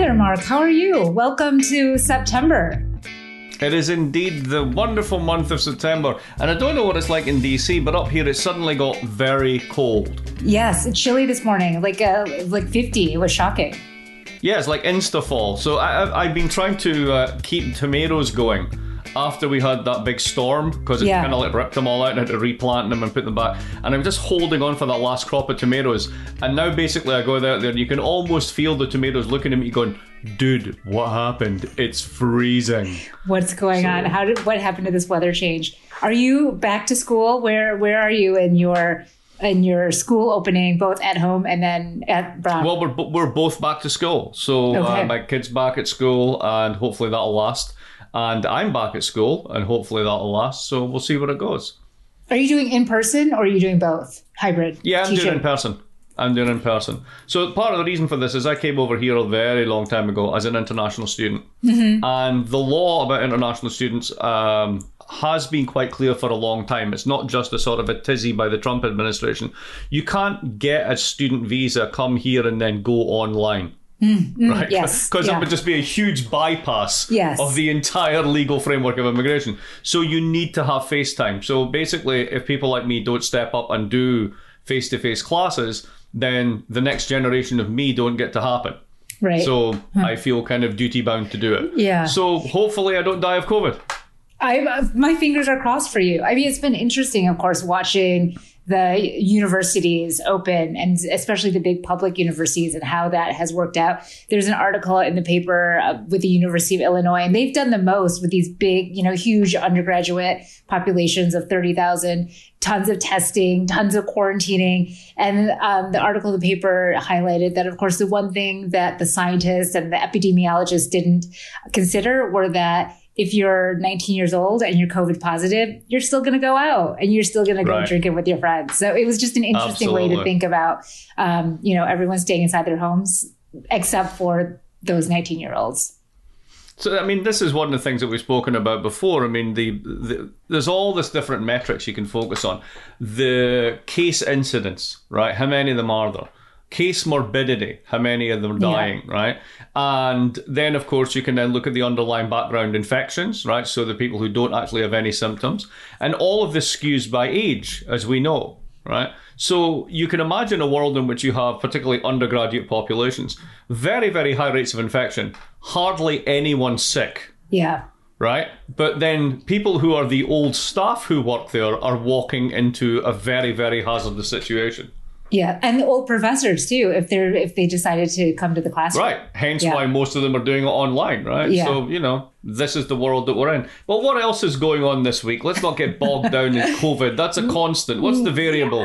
there, Mark. How are you? Welcome to September. It is indeed the wonderful month of September. And I don't know what it's like in DC, but up here it suddenly got very cold. Yes, it's chilly this morning, like 50. It was shocking. Yeah, it's like insta-fall. So I've been trying to keep tomatoes going after we had that big storm, because it kind of like ripped them all out and had to replant them and put them back. And I'm just holding on for that last crop of tomatoes. And now basically I go out there and you can almost feel the tomatoes looking at me going, dude, what happened? It's freezing. What's going on? What happened to this weather change? Are you back to school? Where are you in your school opening, both at home and then at Brown? Well, we're both back to school. So my kid's back at school and hopefully that'll last. And I'm back at school, and hopefully that'll last. So we'll see where it goes. Are you doing in person, or are you doing both? Hybrid? Yeah, I'm doing in person. So part of the reason for this is I came over here a very long time ago as an international student. Mm-hmm. And the law about international students has been quite clear for a long time. It's not just a sort of a tizzy by the Trump administration. You can't get a student visa, come here, and then go online. Right? Yes. Because it would just be a huge bypass of the entire legal framework of immigration. So you need to have FaceTime. So basically, if people like me don't step up and do face-to-face classes, then the next generation of me don't get to happen. Right. So I feel kind of duty-bound to do it. Yeah. So hopefully I don't die of COVID. My fingers are crossed for you. I mean, it's been interesting, of course, watching the universities open, and especially the big public universities, and how that has worked out. There's an article in the paper with the University of Illinois, and they've done the most with these big, huge undergraduate populations of 30,000, tons of testing, tons of quarantining. And the article in the paper highlighted that, of course, the one thing that the scientists and the epidemiologists didn't consider were that if you're 19 years old and you're COVID positive, you're still going to go out and you're still going to go drinking with your friends. So it was just an interesting way to think about, everyone staying inside their homes, except for those 19-year-olds. So, I mean, this is one of the things that we've spoken about before. I mean, there's all this different metrics you can focus on. The case incidence, right? How many of them are there? Case morbidity, how many of them are dying, right? And then, of course, you can then look at the underlying background infections, right? So the people who don't actually have any symptoms. And all of this skews by age, as we know, right? So you can imagine a world in which you have particularly undergraduate populations, very, very high rates of infection, hardly anyone sick. Yeah. Right? But then people who are the old staff who work there are walking into a very, very hazardous situation. Yeah, and the old professors too, if they decided to come to the classroom. Right, hence why most of them are doing it online, right? Yeah. So, this is the world that we're in. But what else is going on this week? Let's not get bogged down in COVID. That's a constant. What's the variable?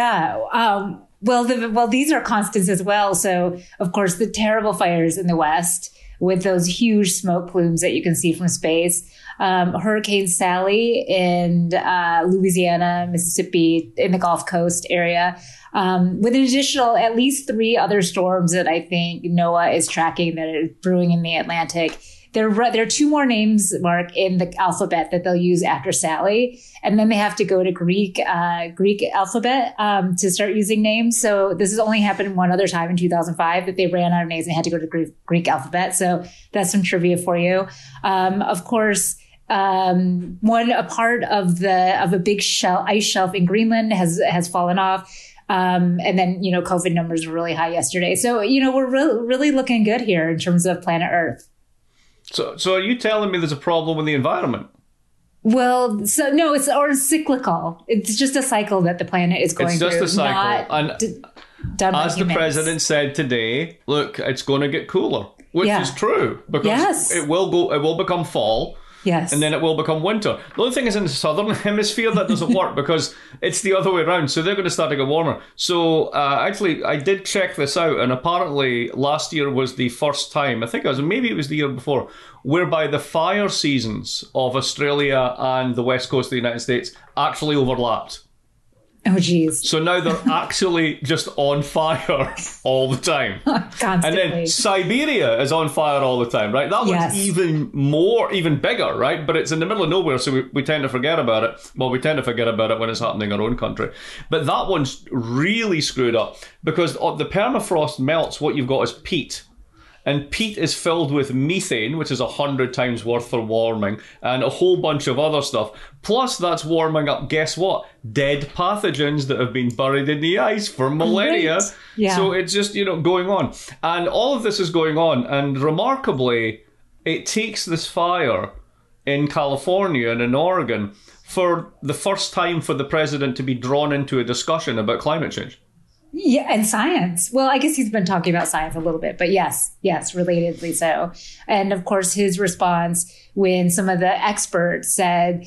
Yeah, well, these are constants as well. So, of course, the terrible fires in the West with those huge smoke plumes that you can see from space. Hurricane Sally in Louisiana, Mississippi, in the Gulf Coast area, with an additional at least 3 other storms that I think NOAA is tracking that are brewing in the Atlantic. There are 2 more names, Mark, in the alphabet that they'll use after Sally. And then they have to go to Greek alphabet to start using names. So this has only happened one other time in 2005 that they ran out of names and had to go to Greek alphabet. So that's some trivia for you. Of course, a part of a big ice shelf in Greenland has fallen off. And then, COVID numbers were really high yesterday. So, we're really looking good here in terms of planet Earth. So are you telling me there's a problem with the environment? Well, so no, it's cyclical. It's just a cycle that the planet is going through. It's just a cycle. And as the president said today, look, it's going to get cooler, which is true because it will become fall. Yes. And then it will become winter. The only thing is in the southern hemisphere that doesn't work because it's the other way around. So they're going to start to get warmer. So actually, I did check this out. And apparently last year was the first time, maybe it was the year before, whereby the fire seasons of Australia and the west coast of the United States actually overlapped. Oh, geez. So now they're actually just on fire all the time. Constantly. And then Siberia is on fire all the time, right? That one's even bigger, right? But it's in the middle of nowhere, so we tend to forget about it. Well, we tend to forget about it when it's happening in our own country. But that one's really screwed up because the permafrost melts, what you've got is peat. and peat is filled with methane, which is 100 times worth for warming, and a whole bunch of other stuff. Plus, that's warming up, guess what? Dead pathogens that have been buried in the ice for millennia. Right. Yeah. So it's just, going on. And all of this is going on. And remarkably, it takes this fire in California and in Oregon for the first time for the president to be drawn into a discussion about climate change. Yeah, and science. Well, I guess he's been talking about science a little bit, but yes, relatedly so. And of course, his response when some of the experts said,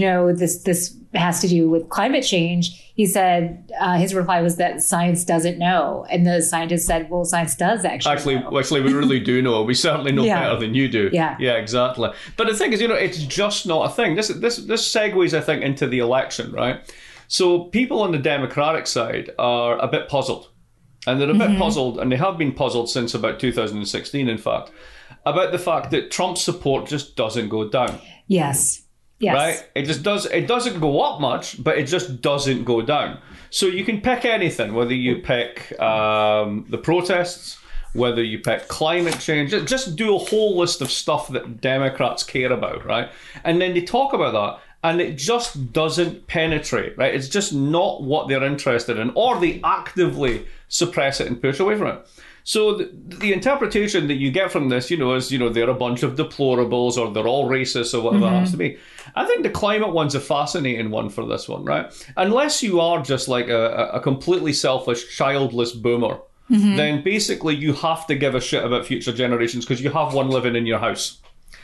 this has to do with climate change, he said his reply was that science doesn't know. And the scientist said, well, science does actually know. Actually, we really do know. We certainly know better than you do. Yeah, exactly. But the thing is, it's just not a thing. This segues, I think, into the election, right? So people on the Democratic side are a bit puzzled. And they're a bit puzzled, and they have been puzzled since about 2016, in fact, about the fact that Trump's support just doesn't go down. Yes. Right? It doesn't go up much, but it just doesn't go down. So you can pick anything, whether you pick the protests, whether you pick climate change, just do a whole list of stuff that Democrats care about, right? And then they talk about that. And it just doesn't penetrate, right? It's just not what they're interested in, or they actively suppress it and push away from it. So the interpretation that you get from this, is, they're a bunch of deplorables, or they're all racist, or whatever it has to be. I think the climate one's a fascinating one for this one, right? Unless you are just like a completely selfish, childless boomer, then basically you have to give a shit about future generations because you have one living in your house.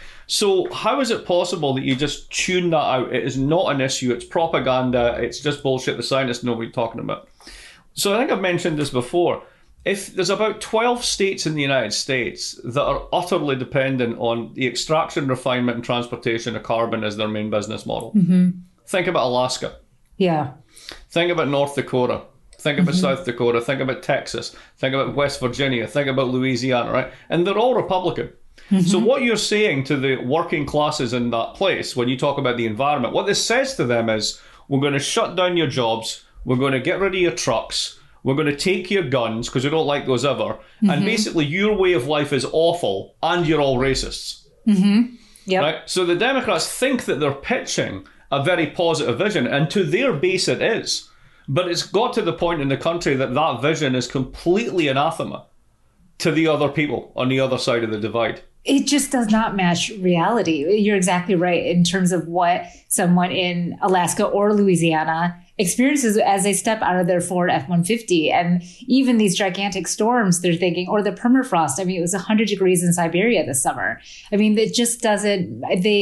So how is it possible that you just tune that out? It is not an issue. It's propaganda. It's just bullshit the scientists know what you're talking about. So I think I've mentioned this before. If there's about 12 states in the United States that are utterly dependent on the extraction, refinement, and transportation of carbon as their main business model. Think about Alaska. Yeah. Think about North Dakota. Think about South Dakota. Think about Texas. Think about West Virginia. Think about Louisiana, right? And they're all Republican. So what you're saying to the working classes in that place, when you talk about the environment, what this says to them is, we're going to shut down your jobs, we're going to get rid of your trucks, we're going to take your guns, because we don't like those ever, and basically your way of life is awful, and you're all racists. Yep. Right? So the Democrats think that they're pitching a very positive vision, and to their base it is. But it's got to the point in the country that that vision is completely anathema to the other people on the other side of the divide. It just does not match reality. You're exactly right in terms of what someone in Alaska or Louisiana experiences as they step out of their Ford F-150. And even these gigantic storms, they're thinking, or the permafrost. I mean, it was 100 degrees in Siberia this summer. I mean, it just doesn't,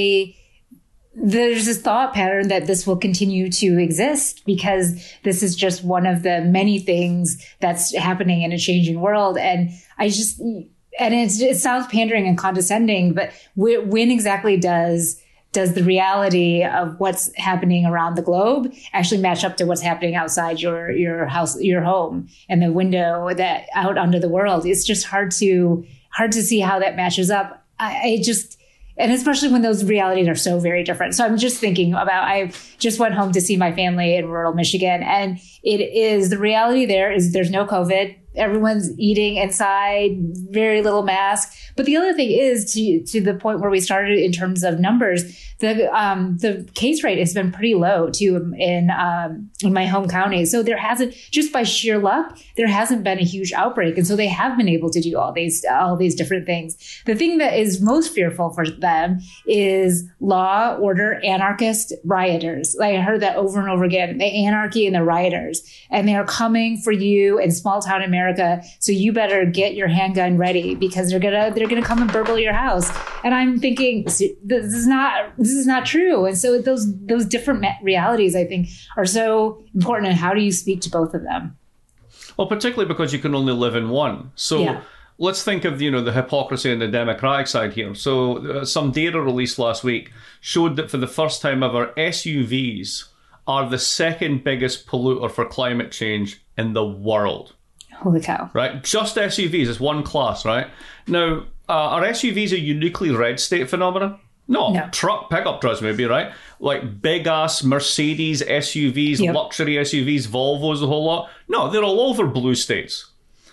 there's this thought pattern that this will continue to exist because this is just one of the many things that's happening in a changing world. And it sounds pandering and condescending, but when exactly does the reality of what's happening around the globe actually match up to what's happening outside your house, your home, and the window that out onto the world? It's just hard to see how that matches up. And especially when those realities are so very different. So I'm just thinking about, I just went home to see my family in rural Michigan, and the reality there is there's no COVID. Everyone's eating inside, very little mask. But the other thing is, to the point where we started in terms of numbers, the case rate has been pretty low too in my home county. So there hasn't, just by sheer luck, there hasn't been a huge outbreak, and so they have been able to do all these different things. The thing that is most fearful for them is law, order, anarchist rioters. I heard that over and over again: the anarchy and the rioters, and they are coming for you in small town America. So you better get your handgun ready because they're gonna come and burgle your house. And I'm thinking, this is not true. And so those different realities, I think, are so important. And how do you speak to both of them? Well, particularly because you can only live in one. So yeah. Let's think of, the hypocrisy on the Democratic side here. So some data released last week showed that for the first time ever, SUVs are the second biggest polluter for climate change in the world. Holy cow. Right? Just SUVs is one class, right? Now, are SUVs a uniquely red state phenomenon? No. Truck pickup trucks maybe, right? Like big-ass Mercedes SUVs, yep. Luxury SUVs, Volvos, the whole lot. No, they're all over blue states.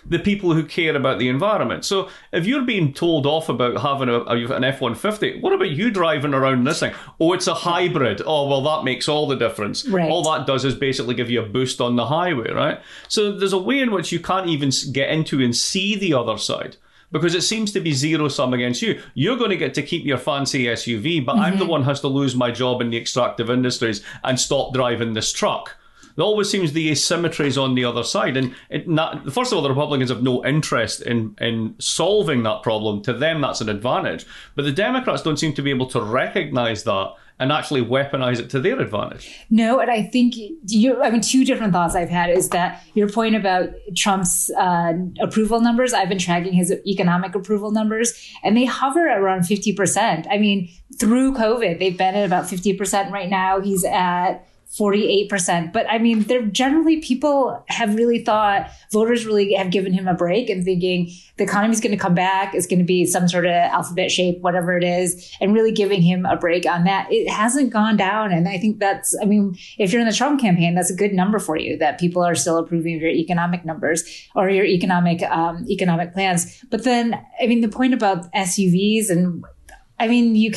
the people who care about the environment. So if you're being told off about having an F-150, what about you driving around this thing? Oh, it's a hybrid. Oh, well, that makes all the difference. Right. All that does is basically give you a boost on the highway, right? So there's a way in which you can't even get into and see the other side, because it seems to be zero-sum against you. You're going to get to keep your fancy SUV, but I'm the one who has to lose my job in the extractive industries and stop driving this truck. There always seems the asymmetries on the other side. And first of all, the Republicans have no interest in solving that problem. To them, that's an advantage. But the Democrats don't seem to be able to recognize that and actually weaponize it to their advantage. No, and I think two different thoughts I've had is that your point about Trump's approval numbers, I've been tracking his economic approval numbers, and they hover around 50%. I mean, through COVID, they've been at about 50% right now. He's at 48%. But I mean, they're generally, people have really thought, voters really have given him a break and thinking the economy's going to come back. It's going to be some sort of alphabet shape, whatever it is, and really giving him a break on that. It hasn't gone down. And I think if you're in the Trump campaign, that's a good number for you, that people are still approving of your economic numbers or your economic plans. But then, I mean, the point about SUVs you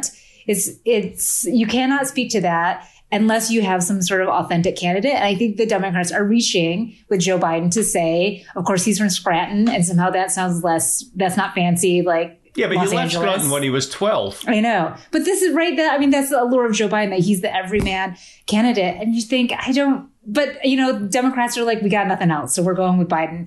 cannot speak to that unless you have some sort of authentic candidate. And I think the Democrats are reaching with Joe Biden to say, of course, he's from Scranton, and somehow that sounds that's not fancy, like, yeah, but Los he left Angeles. Scranton when he was 12. I know. But this is right. That's the allure of Joe Biden, that he's the everyman candidate. And you think, but Democrats are like, we got nothing else, so we're going with Biden.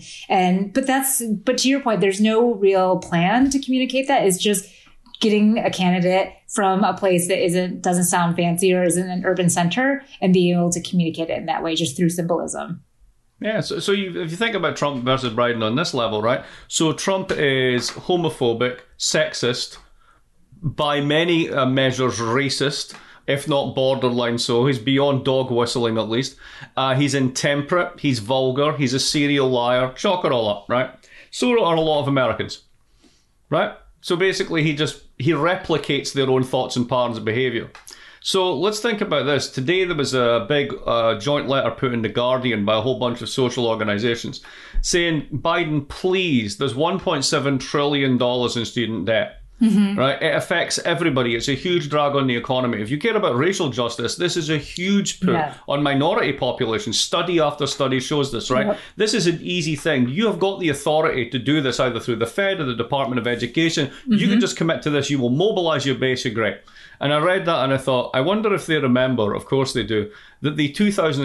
But to your point, there's no real plan to communicate that. It's just getting a candidate from a place that doesn't sound fancy or isn't an urban center, and being able to communicate it in that way, just through symbolism. Yeah, so if you think about Trump versus Biden on this level, right? So Trump is homophobic, sexist, by many measures racist, if not borderline so. He's beyond dog whistling, at least. He's intemperate, he's vulgar, he's a serial liar. Chalk it all up, right? So are a lot of Americans, right? So basically, he replicates their own thoughts and patterns of behaviour. So let's think about this. Today, there was a big joint letter put in The Guardian by a whole bunch of social organisations saying, Biden, please, there's $1.7 trillion in student debt. Mm-hmm. Right? It affects everybody. It's a huge drag on the economy. If you care about racial justice, this is a huge put on minority populations. Study after study shows this, right? Yep. This is an easy thing. You have got the authority to do this either through the Fed or the Department of Education. Mm-hmm. You can just commit to this. You will mobilize your base. You're great. And I read that and I thought, I wonder if they remember, of course they do, that the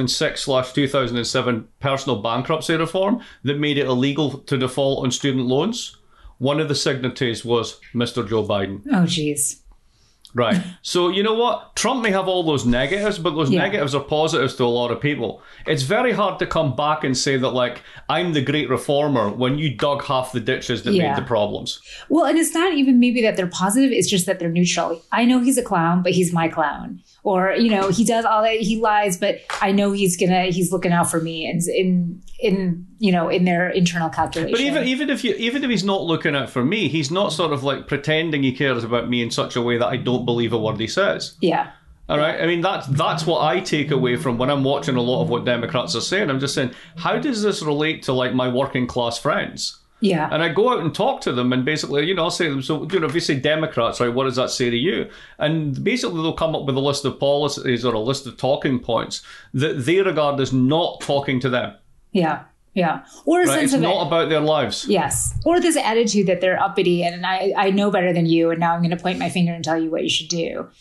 2006/2007 personal bankruptcy reform that made it illegal to default on student loans, one of the signatories was Mr. Joe Biden. Oh, geez. Right. So you know what? Trump may have all those negatives, but those negatives are positives to a lot of people. It's very hard to come back and say that, like, I'm the great reformer when you dug half the ditches that made the problems. Well, and it's not even maybe that they're positive. It's just that they're neutral. I know he's a clown, but he's my clown. Or, he does all that. He lies, but I know he's looking out for me in their internal calculation. But even if he's not looking out for me, he's not sort of like pretending he cares about me in such a way that I don't believe a word he says. Yeah. All right. I mean, that's what I take away from when I'm watching a lot of what Democrats are saying. I'm just saying, how does this relate to, like, my working class friends? Yeah. And I go out and talk to them, and basically, I'll say to them, so, if you say Democrats, right, what does that say to you? And basically, they'll come up with a list of policies or a list of talking points that they regard as not talking to them. Yeah. Yeah. Or a sense it's of not about their lives. Yes. Or this attitude that they're uppity and I know better than you, and now I'm going to point my finger and tell you what you should do.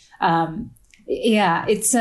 It's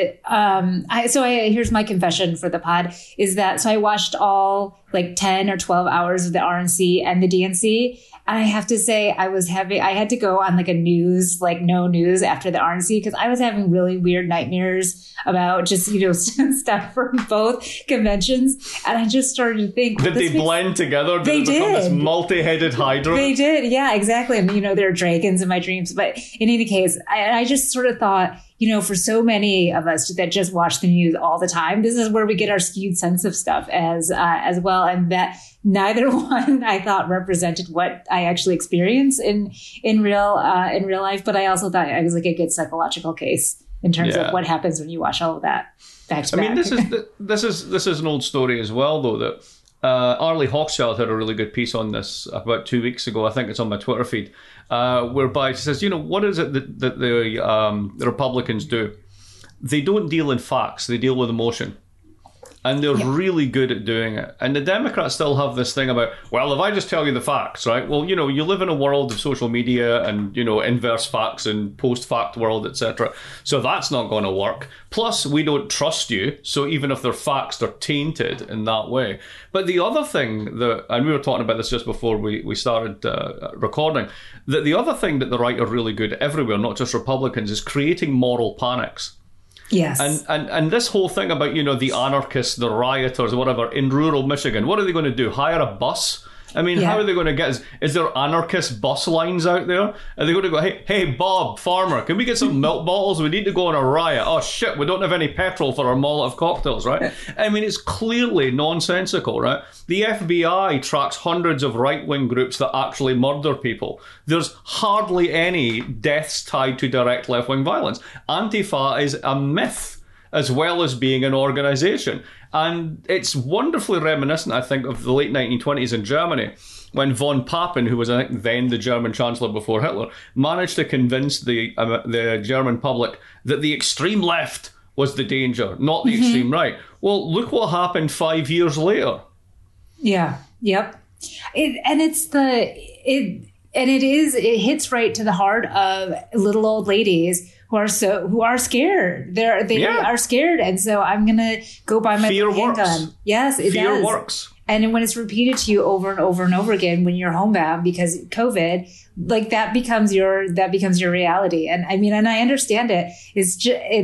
here's my confession for the pod is that, so I watched all like 10 or 12 hours of the RNC and the DNC. And I have to say, I had to go on like a news, like no news after the RNC, because I was having really weird nightmares about just, stuff from both conventions. And I just started to think. Did they blend together? Did they become this multi-headed hydra? They did. Yeah, exactly. And, there are dragons in my dreams. But in any case, I just sort of thought, for so many of us that just watch the news all the time, this is where we get our skewed sense of stuff as well. And that neither one I thought represented what I actually experience in real life. But I also thought it was like a good psychological case in terms of what happens when you watch all of that back to back. I mean, this is an old story as well, though, that Arlie Hochschild had a really good piece on this about 2 weeks ago. I think it's on my Twitter feed, whereby she says, what is it that the Republicans do? They don't deal in facts, they deal with emotion. And they're really good at doing it. And the Democrats still have this thing about, well, if I just tell you the facts, right? Well, you live in a world of social media and, inverse facts and post-fact world, etc. So that's not going to work. Plus, we don't trust you. So even if they're facts, they're tainted in that way. But the other thing and we were talking about this just before we started recording, that the other thing that the right are really good at everywhere, not just Republicans, is creating moral panics. Yes. And this whole thing about, the anarchists, the rioters, whatever, in rural Michigan, what are they going to do? Hire a bus? I mean, how are they going to get... Is there anarchist bus lines out there? Are they going to go, hey, Bob, farmer, can we get some milk bottles? We need to go on a riot. Oh, shit, we don't have any petrol for our Molotov cocktails, right? I mean, it's clearly nonsensical, right? The FBI tracks hundreds of right-wing groups that actually murder people. There's hardly any deaths tied to direct left-wing violence. Antifa is a myth, as well as being an organisation. And it's wonderfully reminiscent, I think, of the late 1920s in Germany, when von Papen, who was, I think, then the German Chancellor before Hitler, managed to convince the German public that the extreme left was the danger, not the extreme right. Well, look what happened 5 years later. Yeah, yep. It hits right to the heart of little old ladies who are scared. They are scared, and so I'm gonna go buy my handgun. Yes, it does. Fear works. And when it's repeated to you over and over and over again when you're homebound because COVID, like that becomes your reality. And I mean, and I understand it. It's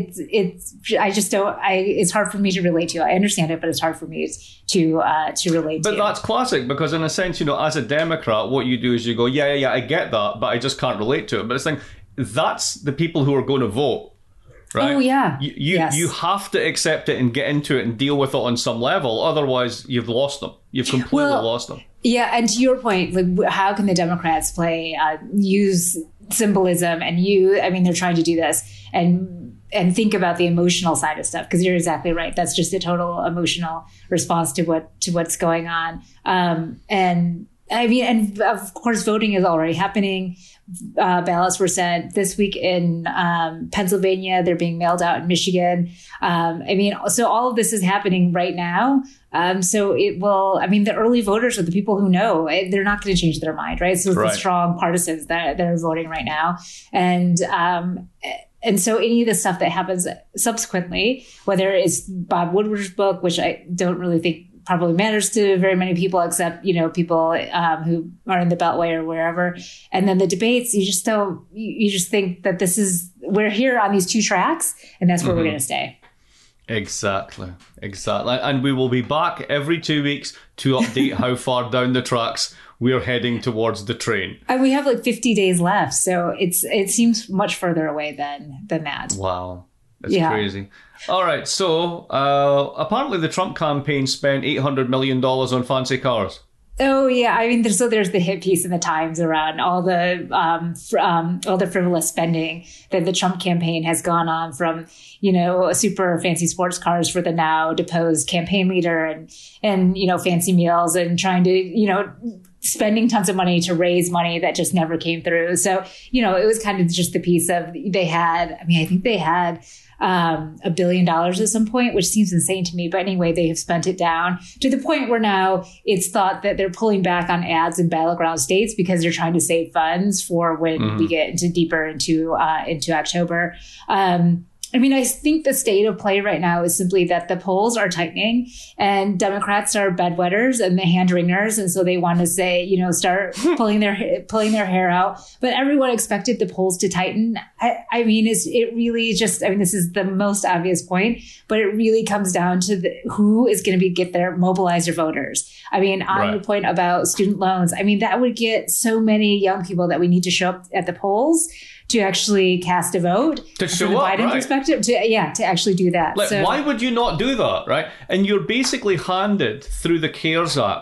hard for me to relate to. I understand it, but it's hard for me to relate to. But that's classic because in a sense, as a Democrat, what you do is you go, yeah, I get that, but I just can't relate to it. But it's like, that's the people who are going to vote, right? Oh, yeah. You have to accept it and get into it and deal with it on some level. Otherwise, you've lost them. You've completely lost them. Yeah, and to your point, like, how can the Democrats use symbolism they're trying to do this and think about the emotional side of stuff, because you're exactly right. That's just a total emotional response to what's going on. And of course, voting is already happening. Ballots were sent this week in Pennsylvania. They're being mailed out in Michigan. So all of this is happening right now. So it will, the early voters are the people who know they're not going to change their mind, right? So it's the strong partisans that are voting right now. And so any of the stuff that happens subsequently, whether it's Bob Woodward's book, which I don't really think probably matters to very many people, except, people who are in the Beltway or wherever. And then the debates, you just think that we're here on these two tracks, and that's where we're going to stay. Exactly. And we will be back every 2 weeks to update how far down the tracks we're heading towards the train. And we have 50 days left, so it seems much further away than that. Wow. That's crazy. All right, so apparently the Trump campaign spent $800 million on fancy cars. Oh, yeah. There's the hit piece in the Times around all the frivolous spending that the Trump campaign has gone on, from, super fancy sports cars for the now deposed campaign leader and fancy meals, and trying to, spending tons of money to raise money that just never came through. So, it was kind of just the piece of I think they had $1 billion at some point, which seems insane to me. But anyway, they have spent it down to the point where now it's thought that they're pulling back on ads in battleground states because they're trying to save funds for when we get deeper into October. I think the state of play right now is simply that the polls are tightening and Democrats are bedwetters and the hand wringers. And so they want to say, start pulling their hair out. But everyone expected the polls to tighten. This is the most obvious point, but it really comes down to who is going to mobilize their voters. On your point about student loans, that would get so many young people that we need to show up at the polls to actually cast a vote. To show up, Biden perspective, to actually do that. Why would you not do that, right? And you're basically handed, through the CARES Act,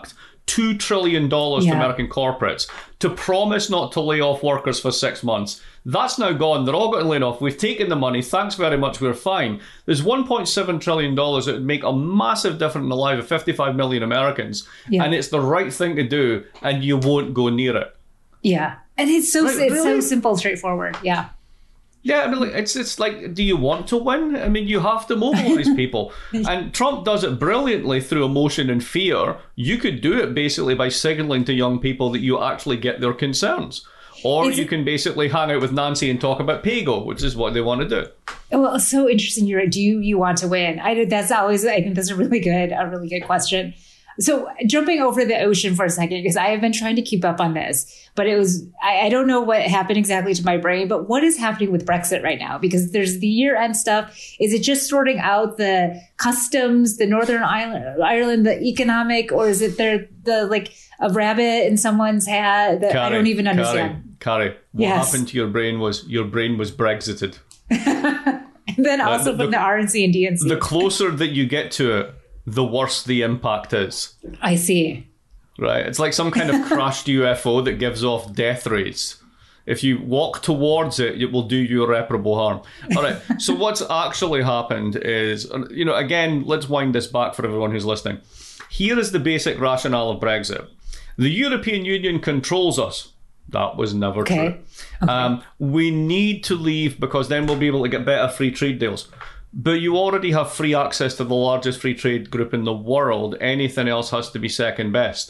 $2 trillion to American corporates to promise not to lay off workers for 6 months. That's now gone. They're all getting laid off. We've taken the money. Thanks very much. We're fine. There's $1.7 trillion that would make a massive difference in the lives of 55 million Americans. Yeah. And it's the right thing to do, and you won't go near it. Yeah. And it's so simple, straightforward. Yeah. Yeah, I mean, it's like, do you want to win? I mean, you have to mobilize people. And Trump does it brilliantly through emotion and fear. You could do it basically by signaling to young people that you actually get their concerns. Or you can basically hang out with Nancy and talk about PAYGO, which is what they want to do. Well, it's so interesting. You're right. Do you want to win? I think that's a really good question. So jumping over the ocean for a second, because I have been trying to keep up on this, but I don't know what happened exactly to my brain, but what is happening with Brexit right now? Because there's the year-end stuff. Is it just sorting out the customs, the Northern Ireland, the economic, or is it the like a rabbit in someone's hat that I don't even understand? Carrie, what happened to your brain was Brexited. And then also putting the RNC and DNC. The closer that you get to it, the worse the impact is. I see. Right. It's like some kind of crashed UFO that gives off death rays. If you walk towards it, it will do you irreparable harm. All right. So what's actually happened is, again, let's wind this back for everyone who's listening. Here is the basic rationale of Brexit. The European Union controls us. That was never true. Okay. We need to leave because then we'll be able to get better free trade deals. But you already have free access to the largest free trade group in the world. Anything else has to be second best.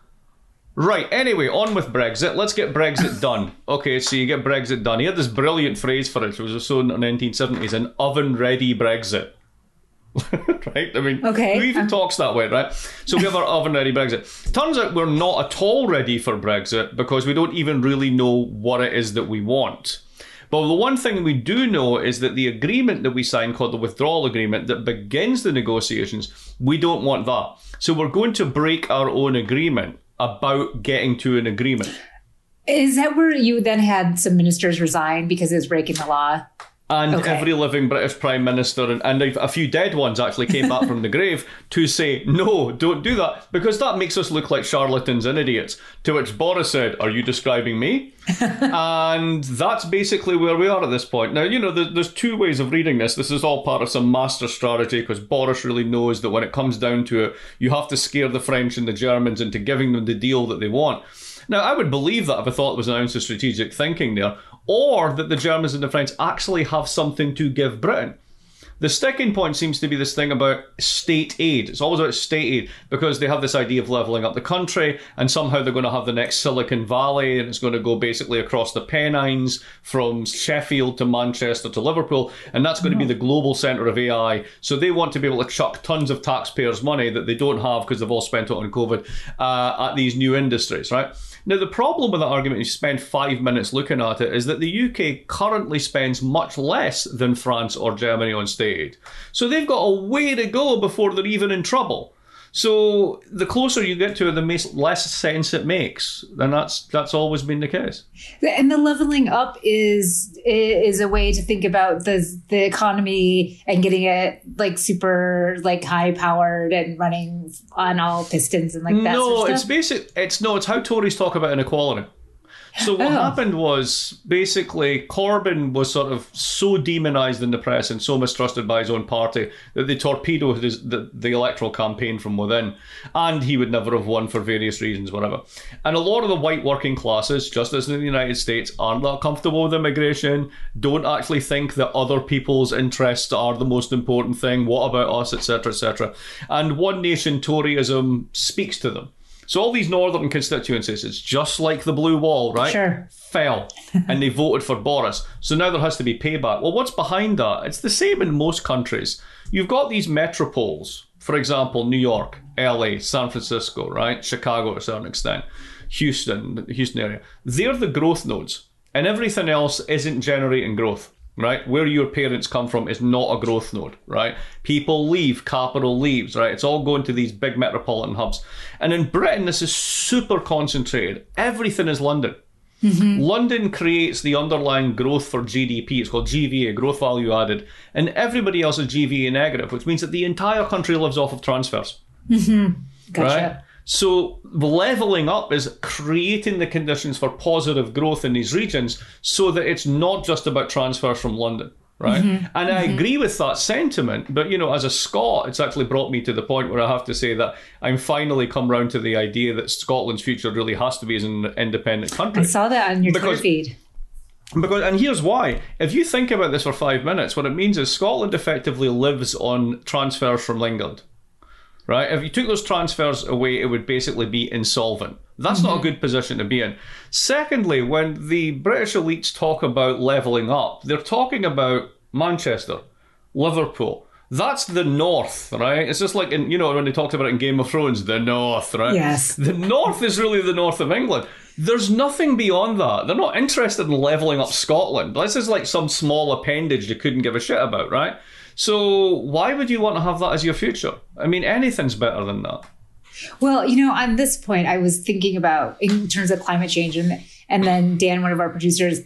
Right, anyway, on with Brexit. Let's get Brexit done. Okay, so you get Brexit done. He had this brilliant phrase for it, which was so in the 1970s, an oven-ready Brexit. Right? I mean, who even talks that way, right? So we have our oven-ready Brexit. Turns out we're not at all ready for Brexit because we don't even really know what it is that we want. But the one thing we do know is that the agreement that we signed, called the withdrawal agreement, that begins the negotiations, we don't want that. So we're going to break our own agreement about getting to an agreement. Is that where you then had some ministers resign because it was breaking the law? And every living British Prime Minister and a few dead ones actually came back from the grave to say, no, don't do that, because that makes us look like charlatans and idiots. To which Boris said, are you describing me? And that's basically where we are at this point. Now, there's two ways of reading this. This is all part of some master strategy because Boris really knows that when it comes down to it, you have to scare the French and the Germans into giving them the deal that they want. Now, I would believe that if I thought it was an ounce of strategic thinking there, or that the Germans and the French actually have something to give Britain. The sticking point seems to be this thing about state aid. It's always about state aid because they have this idea of levelling up the country, and somehow they're going to have the next Silicon Valley, and it's going to go basically across the Pennines from Sheffield to Manchester to Liverpool, and that's going to be the global centre of AI. So they want to be able to chuck tons of taxpayers' money that they don't have because they've all spent it on COVID at these new industries, right? Now, the problem with that argument, if you spend 5 minutes looking at it, is that the UK currently spends much less than France or Germany on state aid. So they've got a way to go before they're even in trouble. So the closer you get to it, the less sense it makes. And that's always been the case. And the levelling up is a way to think about the economy and getting it like super like high powered and running on all pistons and like that sort of stuff. It's how Tories talk about inequality. So what happened was basically Corbyn was sort of so demonised in the press and so mistrusted by his own party that they torpedoed the electoral campaign from within, and he would never have won for various reasons, whatever. And a lot of the white working classes, just as in the United States, aren't that comfortable with immigration, don't actually think that other people's interests are the most important thing, what about us, etc., etc. And One Nation Toryism speaks to them. So all these northern constituencies, it's just like the Blue Wall, right? Sure. Fell, and they voted for Boris. So now there has to be payback. Well, what's behind that? It's the same in most countries. You've got these metropoles, for example, New York, LA, San Francisco, right? Chicago to a certain extent, Houston area. They're the growth nodes, and everything else isn't generating growth. Right? Where your parents come from is not a growth node, right? People leave, capital leaves, right? It's all going to these big metropolitan hubs. And in Britain, this is super concentrated. Everything is London. Mm-hmm. London creates the underlying growth for GDP. It's called GVA, growth value added. And everybody else is GVA negative, which means that the entire country lives off of transfers. Mm-hmm. Gotcha. Right? So leveling up is creating the conditions for positive growth in these regions so that it's not just about transfers from London, right? And I agree with that sentiment, but, as a Scot, it's actually brought me to the point where I have to say that I'm finally come round to the idea that Scotland's future really has to be as an independent country. I saw that on your Twitter feed. And here's why. If you think about this for 5 minutes, what it means is Scotland effectively lives on transfers from England. Right? If you took those transfers away, it would basically be insolvent. That's not a good position to be in. Secondly, when the British elites talk about levelling up, they're talking about Manchester, Liverpool. That's the north, right? It's just like, when they talked about it in Game of Thrones, the north, right? Yes. The north is really the north of England. There's nothing beyond that. They're not interested in levelling up Scotland. This is like some small appendage they couldn't give a shit about, right? So why would you want to have that as your future? I mean, anything's better than that. Well, on this point, I was thinking about in terms of climate change, and then Dan, one of our producers,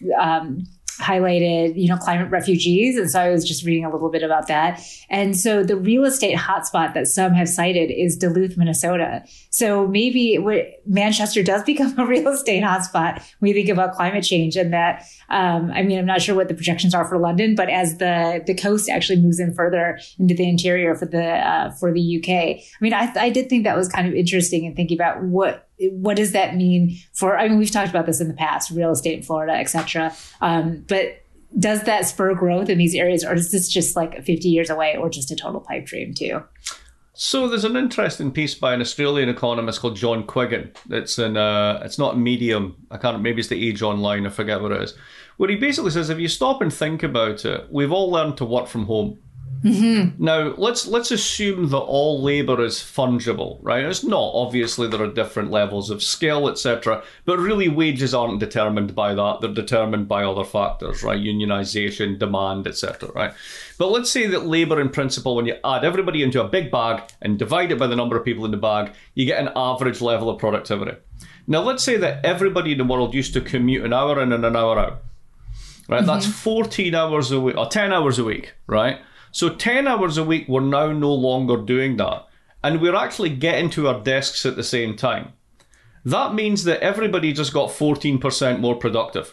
highlighted, climate refugees. And so I was just reading a little bit about that. And so the real estate hotspot that some have cited is Duluth, Minnesota. So maybe Manchester does become a real estate hotspot when you think about climate change. And that, I'm not sure what the projections are for London, but as the coast actually moves in further into the interior for the UK, I did think that was kind of interesting in thinking about what does that mean for, we've talked about this in the past, real estate in Florida, et cetera. But does that spur growth in these areas, or is this just like 50 years away, or just a total pipe dream too? So there's an interesting piece by an Australian economist called John Quiggin. It's not Medium. Maybe it's the Age Online. I forget what it is. Where he basically says, if you stop and think about it, we've all learned to work from home. Now, let's assume that all labour is fungible, right? It's not. Obviously, there are different levels of skill, etc. But really, wages aren't determined by that. They're determined by other factors, right? Unionisation, demand, etc., right? But let's say that labour, in principle, when you add everybody into a big bag and divide it by the number of people in the bag, you get an average level of productivity. Now, let's say that everybody in the world used to commute an hour in and an hour out, right? That's 14 hours a week, or 10 hours a week, right? So 10 hours a week, we're now no longer doing that. And we're actually getting to our desks at the same time. That means that everybody just got 14% more productive.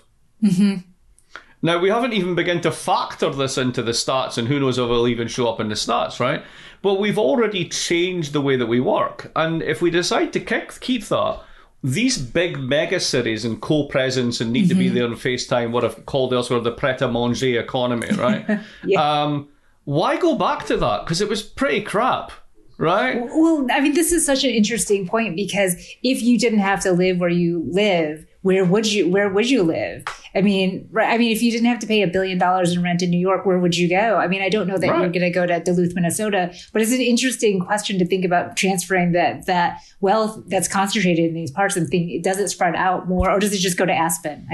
Now, we haven't even begun to factor this into the stats, and who knows if it'll even show up in the stats, right? But we've already changed the way that we work. And if we decide to keep that, these big mega cities and co-presence and need to be there on FaceTime, what I've called elsewhere the pret-a-manger economy, right? Why go back to that? Because it was pretty crap, right? Well, this is such an interesting point, because if you didn't have to live where you live, where would you live? If you didn't have to pay $1 billion in rent in New York, where would you go? I don't know that you're going to go to Duluth, Minnesota, but it's an interesting question to think about transferring that wealth that's concentrated in these parts and think, does it spread out more, or does it just go to Aspen?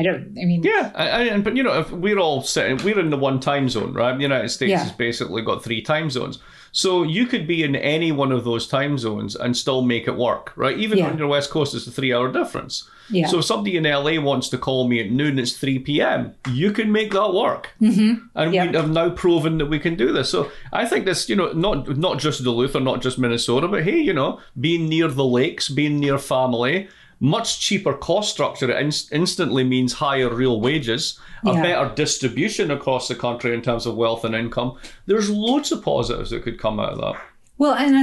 But if we're all we're in the one time zone, right? The United States has basically got 3 time zones. So you could be in any one of those time zones and still make it work, right? Even on your West Coast, it's a 3-hour difference. Yeah. So if somebody in LA wants to call me at noon, it's 3 p.m. You can make that work. And we have now proven that we can do this. So I think this, not just Duluth or not just Minnesota, but hey, being near the lakes, being near family, much cheaper cost structure instantly means higher real wages, a better distribution across the country in terms of wealth and income. There's loads of positives that could come out of that. Well, and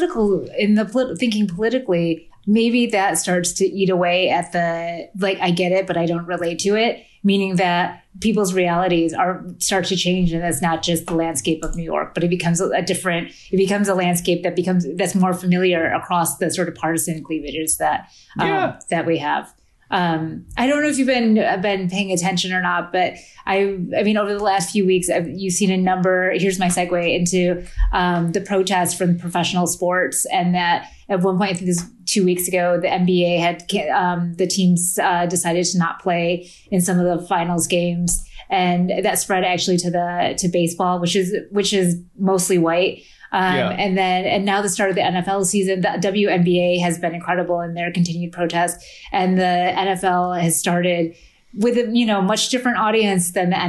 on thinking politically, maybe that starts to eat away at I get it, but I don't relate to it. Meaning that people's realities start to change, and that's not just the landscape of New York, but it becomes a landscape that's more familiar across the sort of partisan cleavages that we have. I don't know if you've been paying attention or not, but over the last few weeks, you've seen a number. Here's my segue into the protests from professional sports, and that at one point, I think this was 2 weeks ago, the NBA had the teams decided to not play in some of the finals games, and that spread actually to baseball, which is mostly white. And now the start of the NFL season, the WNBA has been incredible in their continued protest, and the NFL has started with a much different audience than the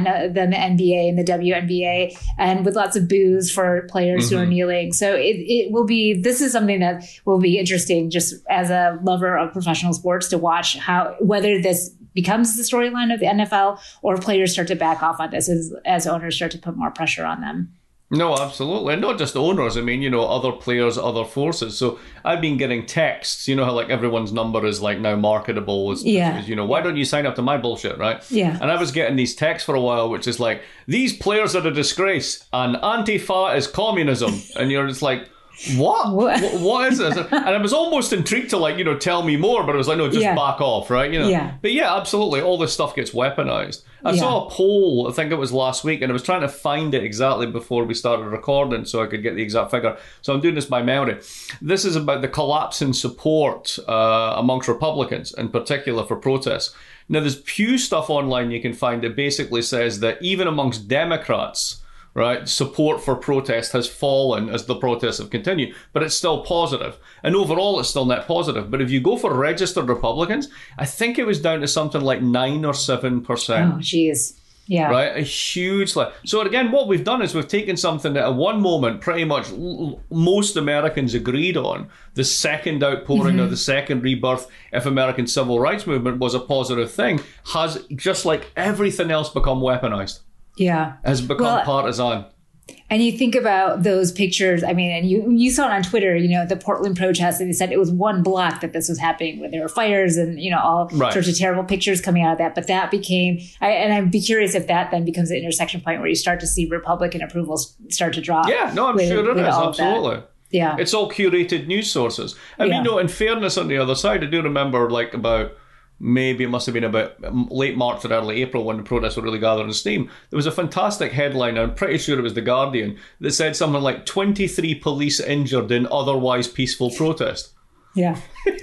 NBA and the WNBA, and with lots of boos for players who are kneeling. So it will be. This is something that will be interesting, just as a lover of professional sports, to watch whether this becomes the storyline of the NFL or players start to back off on this as owners start to put more pressure on them. No, absolutely. And not just owners. I mean, other players, other forces. So I've been getting texts, how like everyone's number is like now marketable. Why don't you sign up to my bullshit, right? Yeah. And I was getting these texts for a while, which is like, these players are a disgrace and Antifa is communism. And you're just like, what? What is this? And I was almost intrigued to tell me more, but I was like, no, just back off, right? But yeah, absolutely. All this stuff gets weaponized. I saw a poll, I think it was last week, and I was trying to find it exactly before we started recording so I could get the exact figure. So I'm doing this by memory. This is about the collapse in support amongst Republicans, in particular for protests. Now, there's Pew stuff online you can find that basically says that even amongst Democrats, right, support for protest has fallen as the protests have continued, but it's still positive. And overall, it's still net positive. But if you go for registered Republicans, I think it was down to something like 9 or 7%. Oh, geez. Yeah. Right? A huge... So again, what we've done is we've taken something that at one moment pretty much most Americans agreed on, the second outpouring or the second rebirth of American civil rights movement was a positive thing, has, just like everything else, become weaponized. Yeah. Has become partisan. And you think about those pictures, I mean, and you saw it on Twitter, the Portland protests, and they said it was one block that this was happening, where there were fires and, all sorts of terrible pictures coming out of that. But that became, and I'd be curious if that then becomes an intersection point where you start to see Republican approvals start to drop. Yeah, no, I'm sure it is, absolutely. Yeah. It's all curated news sources. I mean, in fairness on the other side, I do remember about... maybe it must have been about late March or early April when the protests were really gathering steam. There was a fantastic headline, I'm pretty sure it was The Guardian, that said something like 23 police injured in otherwise peaceful protest. Yeah.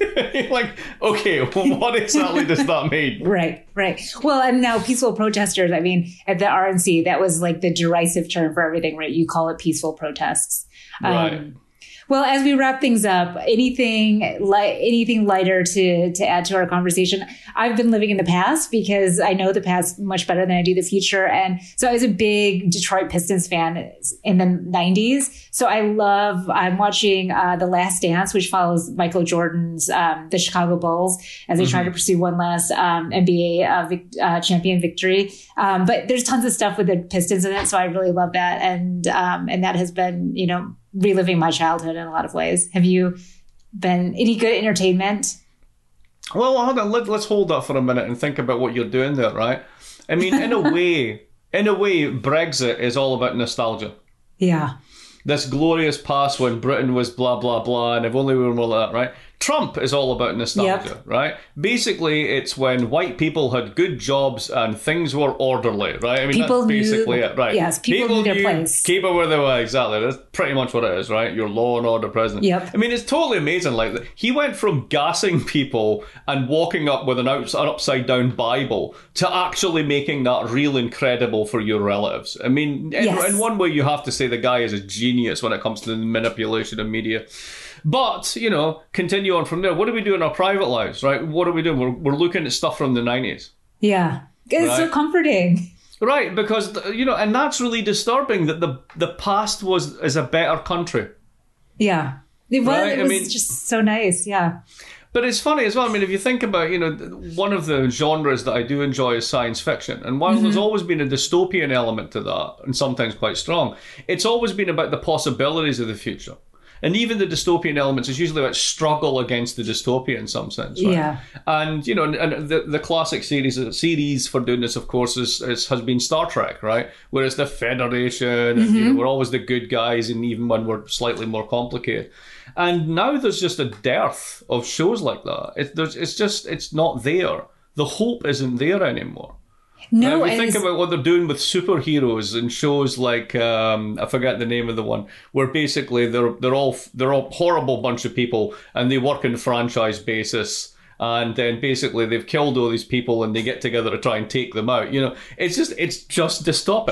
Like, okay, well, what exactly does that mean? Right. Well, and now peaceful protesters, I mean, at the RNC, that was like the derisive term for everything, right? You call it peaceful protests. Right. Well, as we wrap things up, anything lighter to add to our conversation? I've been living in the past because I know the past much better than I do the future. And so I was a big Detroit Pistons fan in the 90s. So I'm watching The Last Dance, which follows Michael Jordan's the Chicago Bulls as they try to pursue one last NBA champion victory. But there's tons of stuff with the Pistons in it. So I really love that. And that has been, reliving my childhood in a lot of ways. Have you been any good entertainment? Well, hold on. Let's hold that for a minute and think about what you're doing there, right? I mean, in a way, Brexit is all about nostalgia. Yeah. This glorious past when Britain was blah, blah, blah, and if only we were more like that, right? Trump is all about nostalgia, right? Basically, it's when white people had good jobs and things were orderly, right? I mean, that's basically it, right? Yes, people knew their place. Keep it where they were, exactly. That's pretty much what it is, right? Your law and order president. Yep. I mean, it's totally amazing. Like, he went from gassing people and walking up with an upside down Bible to actually making that real incredible for your relatives. I mean, in one way, you have to say the guy is a genius when it comes to the manipulation of media. But, continue on from there. What do we do in our private lives, right? What are we doing? We're looking at stuff from the 90s. Yeah. It's so comforting. Right, because, and that's really disturbing that the past is a better country. Yeah. It was just so nice, yeah. But it's funny as well. I mean, if you think about, one of the genres that I do enjoy is science fiction. And while there's always been a dystopian element to that, and sometimes quite strong, it's always been about the possibilities of the future. And even the dystopian elements is usually about struggle against the dystopia in some sense, right? Yeah. And, and the classic series for doing this, of course, has been Star Trek, right? Where it's the Federation, and, we're always the good guys, and even when we're slightly more complicated. And now there's just a dearth of shows like that. It's not there. The hope isn't there anymore. No, we think about what they're doing with superheroes and shows like I forget the name of the one, where basically they're all horrible bunch of people and they work in franchise basis, and then basically they've killed all these people and they get together to try and take them out. It's just dystopic.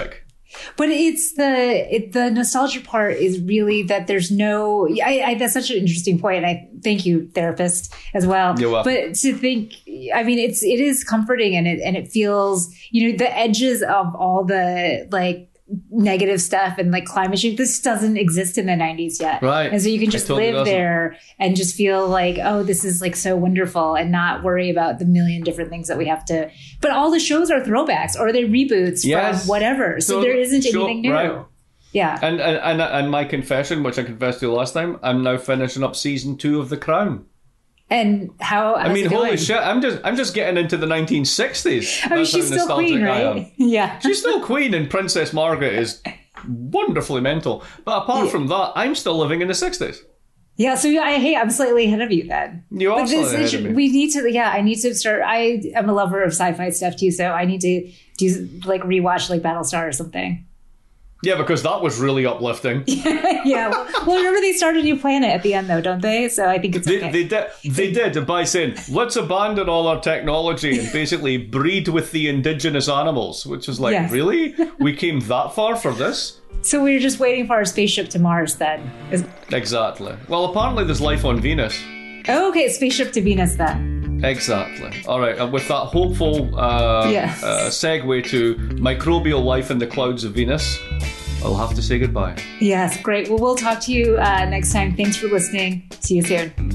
But it's the nostalgia part is really that there's no. That's such an interesting point. I thank you, therapist, as well. You're welcome. But to think, I mean, it is comforting, and it feels, you know, the edges of all the like negative stuff and like climate change. This doesn't exist in the 90s yet, right? And so you can just totally live there and just feel like, oh, this is like so wonderful, and not worry about the million different things that we have to. But all the shows are throwbacks or they're reboots from whatever, so there isn't anything new. Right. Yeah. And my confession, which I confessed to you last time, I'm now finishing up season 2 of The Crown. And how? I mean, holy shit! I'm just getting into the 1960s. I mean, she's still queen, right? Yeah, she's still queen, and Princess Margaret is wonderfully mental. But apart from that, I'm still living in the 60s. Yeah, so I'm slightly ahead of you then. You are slightly ahead of me. We need to. Yeah, I need to start. I am a lover of sci-fi stuff too, so I need to do like rewatch like Battlestar or something. Yeah, because that was really uplifting. Yeah. Well, remember they start a new planet at the end, though, don't they? So I think it's okay. They did by saying, let's abandon all our technology and basically breed with the indigenous animals, which is like, yes. Really? We came that far for this? So we were just waiting for our spaceship to Mars then. Exactly. Well, apparently there's life on Venus. Oh, okay. Spaceship to Venus then. Exactly. All right. With that hopeful segue to microbial life in the clouds of Venus, I'll have to say goodbye. Yes, great. Well, we'll talk to you next time. Thanks for listening. See you soon.